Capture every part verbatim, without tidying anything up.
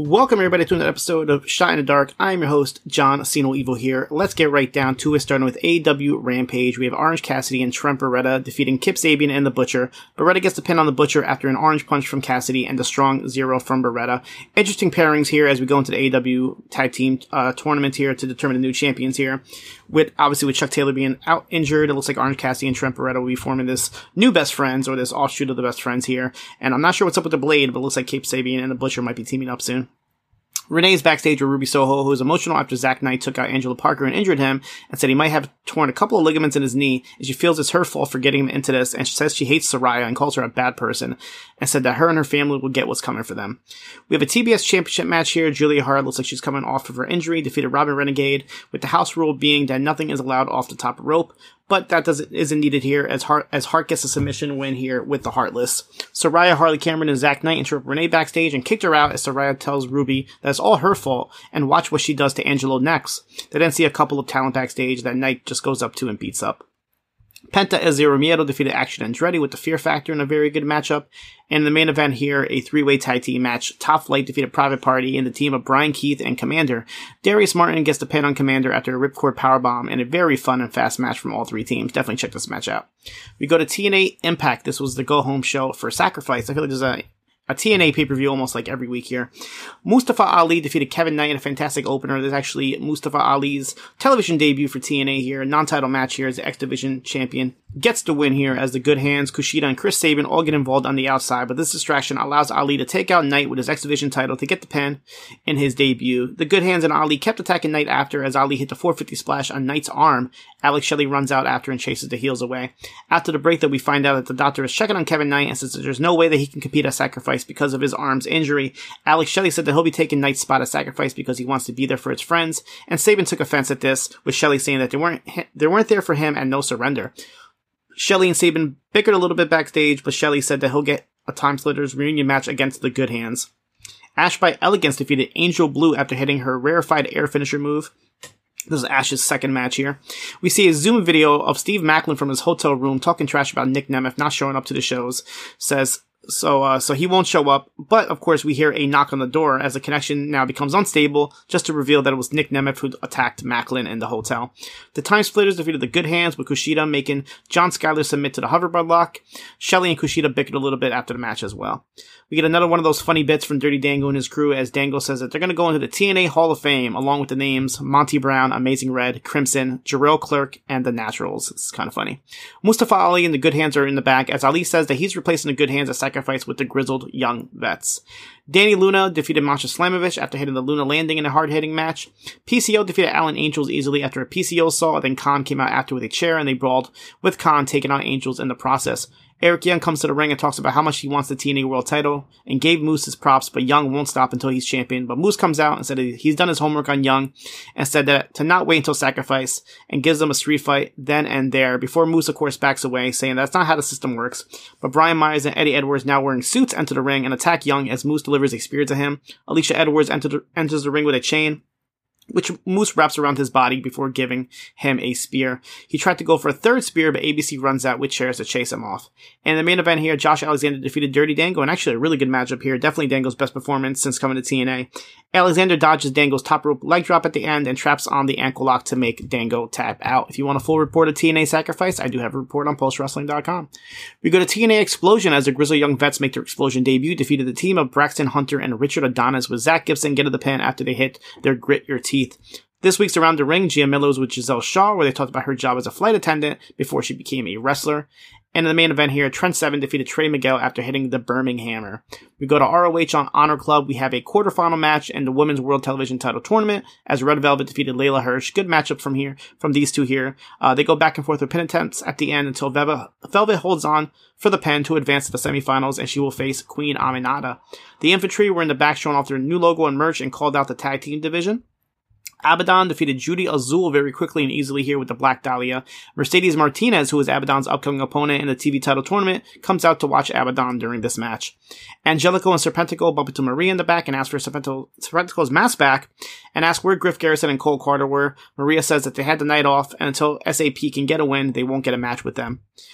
Welcome everybody to another episode of Shot in the Dark. I'm your host, John Cena Evil here. Let's get right down to it, starting with A E W Rampage. We have Orange Cassidy and Trent Beretta defeating Kip Sabian and The Butcher. Beretta gets the pin on The Butcher after an orange punch from Cassidy and a strong zero from Beretta. Interesting pairings here as we go into the A E W Tag Team uh, Tournament here to determine the new champions here. With obviously with Chuck Taylor being out injured, it looks like Orange Cassidy and Trent Beretta will be forming this new best friends, or this offshoot of the best friends here. And I'm not sure what's up with the Blade, but it looks like Kip Sabian and The Butcher might be teaming up soon. Renee's backstage with Ruby Soho, who is emotional after Zack Knight took out Angelo Parker and injured him, and said he might have torn a couple of ligaments in his knee, and she feels it's her fault for getting him into this, and she says she hates Saraya and calls her a bad person, and said that her and her family will get what's coming for them. We have a T B S Championship match here. Julia Hart looks like she's coming off of her injury, defeated Robin Renegade, with the house rule being that nothing is allowed off the top rope. But that doesn't isn't needed here, as Hart as Hart gets a submission win here with the Heartless. Saraya, Harley Cameron, and Zack Knight interrupt Renee backstage and kicked her out as Saraya tells Ruby that it's all her fault, and watch what she does to Angelo next. They then see a couple of talent backstage that Knight just goes up to and beats up. Penta and Zero Miedo defeated Action Andretti with the Fear Factor in a very good matchup. And in the main event here, a three-way tag team match. Top Flight defeated Private Party in the team of Brian Keith and Commander. Darius Martin gets the pin on Commander after a ripcord powerbomb, and a very fun and fast match from all three teams. Definitely check this match out. We go to T N A Impact. This was the go-home show for Sacrifice. I feel like there's a A T N A pay-per-view almost like every week here. Mustafa Ali defeated Kevin Knight in a fantastic opener. There's actually Mustafa Ali's television debut for T N A here. Non-title match here as the X Division champion. Gets the win here as the Good Hands, Kushida, and Chris Sabin all get involved on the outside, but this distraction allows Ali to take out Knight with his X Division title to get the pin in his debut. The Good Hands and Ali kept attacking Knight after as Ali hit the four fifty splash on Knight's arm. Alex Shelley runs out after and chases the heels away. After the break, though, we find out that the doctor is checking on Kevin Knight and says that there's no way that he can compete at Sacrifice because of his arm's injury. Alex Shelley said that he'll be taking Knight's spot at Sacrifice because he wants to be there for his friends, and Sabin took offense at this, with Shelley saying that they weren't they weren't there for him and no surrender. Shelley and Sabin bickered a little bit backstage, but Shelley said that he'll get a Time Splitters reunion match against the Good Hands. Ash by Elegance defeated Angel Blue after hitting her rarefied air finisher move. This is Ash's second match here. We see a Zoom video of Steve Macklin from his hotel room talking trash about Nick Nemeth not showing up to the shows. Says, so, uh, so he won't show up. But, of course, we hear a knock on the door as the connection now becomes unstable, just to reveal that it was Nick Nemeth who attacked Macklin in the hotel. The Time Splitters defeated the Good Hands, with Kushida making John Skyler submit to the hoverboard lock. Shelley and Kushida bickered a little bit after the match as well. We get another one of those funny bits from Dirty Dango and his crew as Dango says that they're going to go into the T N A Hall of Fame along with the names Monty Brown, Amazing Red, Crimson, Jarrell Clerk, and the Naturals. It's kind of funny. Mustafa Ali and the Good Hands are in the back as Ali says that he's replacing the Good Hands at Sacrifice with the grizzled young vets. Danny Luna defeated Masha Slamovich after hitting the Luna landing in a hard-hitting match. P C O defeated Alan Angels easily after a P C O saw, then Khan came out after with a chair and they brawled, with Khan taking out Angels in the process. Eric Young comes to the ring and talks about how much he wants the T N A World title and gave Moose his props, but Young won't stop until he's champion. But Moose comes out and said that he's done his homework on Young and said that to not wait until Sacrifice and gives them a street fight then and there before Moose, of course, backs away, saying that's not how the system works. But Brian Myers and Eddie Edwards, now wearing suits, enter the ring and attack Young as Moose delivers a spear to him. Alicia Edwards enter the, enters the ring with a chain, which Moose wraps around his body before giving him a spear. He tried to go for a third spear, but A B C runs out with chairs to chase him off. And the main event here, Josh Alexander defeated Dirty Dango, and actually a really good matchup here. Definitely Dango's best performance since coming to T N A. Alexander dodges Dango's top rope leg drop at the end and traps on the ankle lock to make Dango tap out. If you want a full report of T N A Sacrifice, I do have a report on post wrestling dot com. We go to T N A Explosion as the Grizzly Young Vets make their Explosion debut, defeated the team of Braxton Hunter and Richard Adonis, with Zach Gibson getting the pin after they hit their Grit Your Teeth. This week's Around the Ring, Gia Miller was with Giselle Shaw, where they talked about her job as a flight attendant before she became a wrestler. And in the main event here, Trent Seven defeated Trey Miguel after hitting the Birminghammer. We go to R O H on Honor Club. We have a quarterfinal match in the Women's World Television Title Tournament as Red Velvet defeated Layla Hirsch. Good matchup from here, from these two here. Uh, they go back and forth with pin attempts at the end until Velvet, Velvet holds on for the pin to advance to the semifinals, and she will face Queen Aminata. The Infantry were in the back showing off their new logo and merch and called out the tag team division. Abaddon defeated Judy Azul very quickly and easily here with the Black Dahlia. Mercedes Martinez, who is Abaddon's upcoming opponent in the T V title tournament, comes out to watch Abaddon during this match. Angelico and Serpentico bump into Maria in the back and ask for Serpentico, Serpentico's mask back and ask where Griff Garrison and Cole Carter were. Maria says that they had the night off and until S A P can get a win, they won't get a match with them.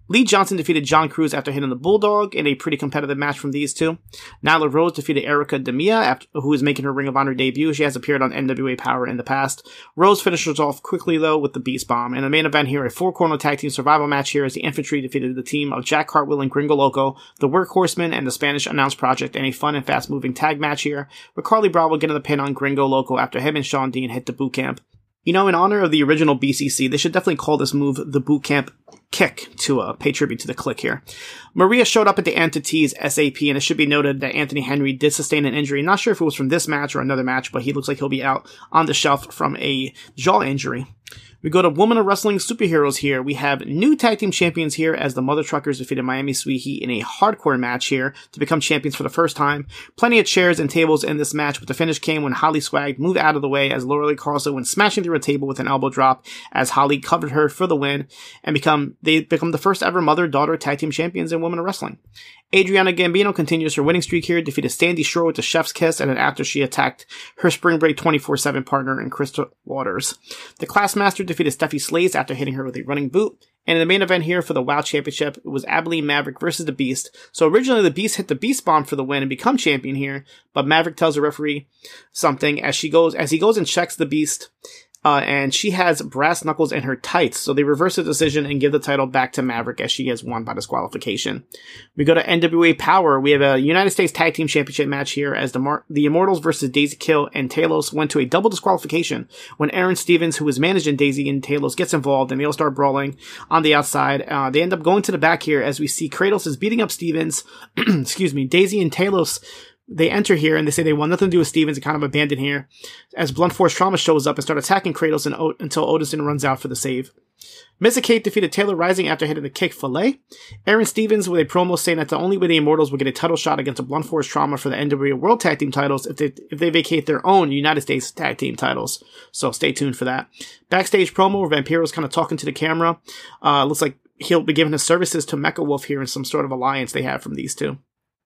Lee Johnson defeated John Cruz after hitting the Bulldog in a pretty competitive match from these two. Nyla Rose defeated Erica Demia, after, who is making her Ring of Honor debut. She has appeared on N W A Power in the past. Rose finishes off quickly, though, with the Beast Bomb. In the main event here, a four-corner tag team survival match here as the Infantry defeated the team of Jack Cartwheel and Gringo Loco, the Workhorsemen, and the Spanish Announce Project in a fun and fast-moving tag match here, with Carly Bravo getting the pin on Gringo Loco after him and Sean Dean hit the boot camp. You know, in honor of the original B C C, they should definitely call this move the Boot Camp Kick to uh, pay tribute to the Click here. Maria showed up at the end to tease S A P, and it should be noted that Anthony Henry did sustain an injury. Not sure if it was from this match or another match, but he looks like he'll be out on the shelf from a jaw injury. We go to Women of Wrestling Superheroes here. We have new tag team champions here as the Mother Truckers defeated Miami Sweet Heat in a hardcore match here to become champions for the first time. Plenty of chairs and tables in this match, but the finish came when Holly Swag moved out of the way as Lorelei Carlson went smashing through a table with an elbow drop as Holly covered her for the win and become they become the first ever mother-daughter tag team champions in Women of Wrestling. Adriana Gambino continues her winning streak here, defeated Sandy Shore with the Chef's Kiss, and then after she attacked her Spring Break twenty-four seven partner in Krista Waters. The Classmaster defeated Steffi Slays after hitting her with a running boot. And in the main event here for the WoW Championship, it was Abilene Maverick versus the Beast. So originally the Beast hit the Beast Bomb for the win and become champion here, but Maverick tells the referee something as she goes as he goes and checks the Beast. Uh, and she has brass knuckles in her tights, so they reverse the decision and give the title back to Maverick as she has won by disqualification. We go to N W A Power. We have a United States Tag Team Championship match here as the Mar- the Immortals versus Daisy Kill and Talos went to a double disqualification when Aaron Stevens, who was managing Daisy and Talos, gets involved and they all start brawling on the outside. Uh, they end up going to the back here as we see Kratos is beating up Stevens. Excuse me, Daisy and Talos. They enter here and they say they want nothing to do with Stevens and kind of abandon here as Blunt Force Trauma shows up and start attacking Kratos and o- until Odinson runs out for the save. Missa Kate defeated Taylor Rising after hitting the kick fillet. Aaron Stevens with a promo saying that the only way the Immortals will get a title shot against a Blunt Force Trauma for the N W A World Tag Team titles if they if they vacate their own United States Tag Team titles. So stay tuned for that. Backstage promo where Vampiro's kind of talking to the camera. Uh, looks like he'll be giving his services to Mecha Wolf here in some sort of alliance they have from these two.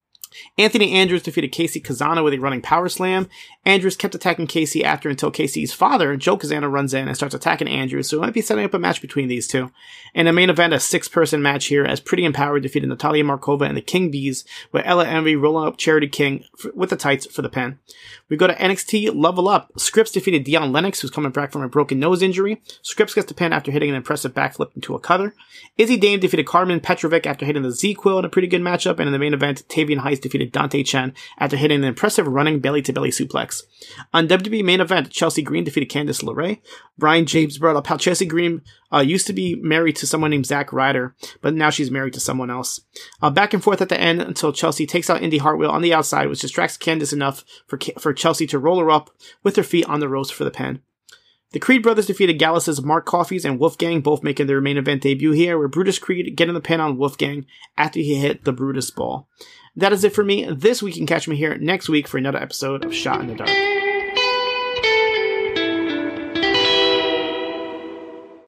Anthony Andrews defeated Casey Kazana with a running power slam. Andrews kept attacking Casey after until Casey's father, Joe Kazana, runs in and starts attacking Andrews, so it might be setting up a match between these two. In the main event, a six-person match here as Pretty Empowered defeated Natalia Markova and the King Bees, with Ella Envy rolling up Charity King f- with the tights for the pin. We go to N X T Level Up. Scripps defeated Dion Lennox, who's coming back from a broken nose injury. Scripps gets the pin after hitting an impressive backflip into a cutter. Izzy Dame defeated Carmen Petrovic after hitting the Z-Quill in a pretty good matchup, and in the main event, Tavian Heights defeated Dante Chen after hitting an impressive running belly-to-belly suplex. On W W E main event, Chelsea Green defeated Candice LeRae. Brian James brought up how Chelsea Green uh, used to be married to someone named Zack Ryder, but now she's married to someone else. Uh, back and forth at the end until Chelsea takes out Indy Hartwell on the outside, which distracts Candice enough for for Chelsea to roll her up with her feet on the ropes for the pin. The Creed brothers defeated Gallus' Mark Coffees and Wolfgang, both making their main event debut here, where Brutus Creed getting the pin on Wolfgang after he hit the Brutus Ball. That is it for me this week. You can catch me here next week for another episode of Shot in the Dark.